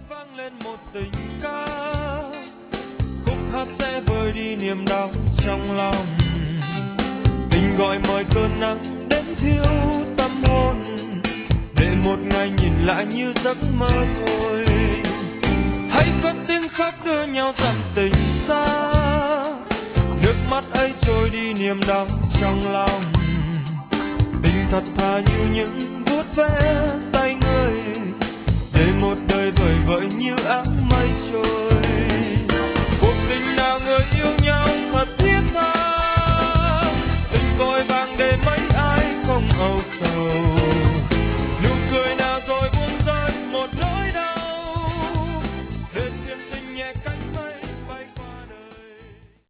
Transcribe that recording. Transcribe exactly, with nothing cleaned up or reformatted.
vang lên một tình ca, khúc hát sẽ vơi đi niềm đau trong lòng. Tình gọi mời cơn nắng đến thiêu tâm hồn, để một ngày nhìn lại như giấc mơ thôi. Hãy cất tiếng khóc đưa nhau dặm tình xa, nước mắt ấy trôi đi niềm đau trong lòng. Tình thật thà như những vuốt ve